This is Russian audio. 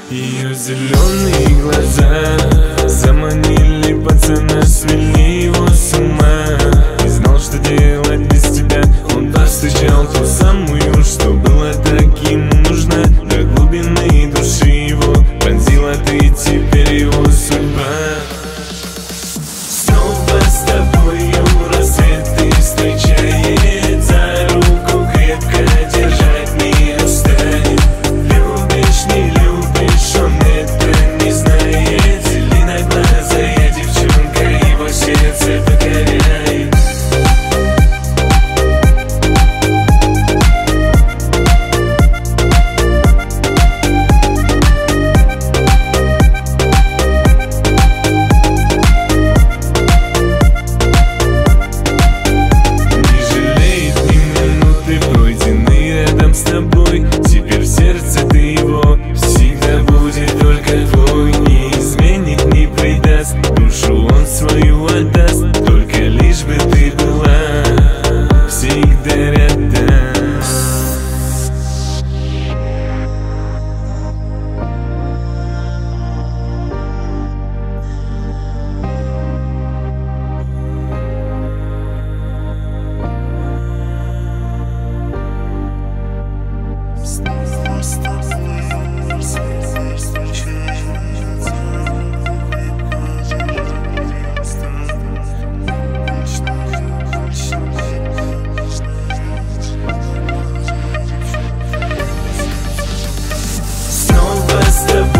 Ее зеленые глаза заманили пацана, свели его с ума. Не знал, что делать без тебя. Он повстречал ту самую, что было так ему нужно. До глубины души его пронзила ты, теперь его судьба. Снова с тобою рассвет ты встречает, за руку крепко держать не устанет. Любишь, не любишь, он это не знает. Зеленоглазая девчонка его сердце покоряет. Теперь в сердце ты его всегда будет только твой. Не изменит, не предаст, душу он свою отдаст. Только лишь бы ты была всегда рядом. Снова с тобой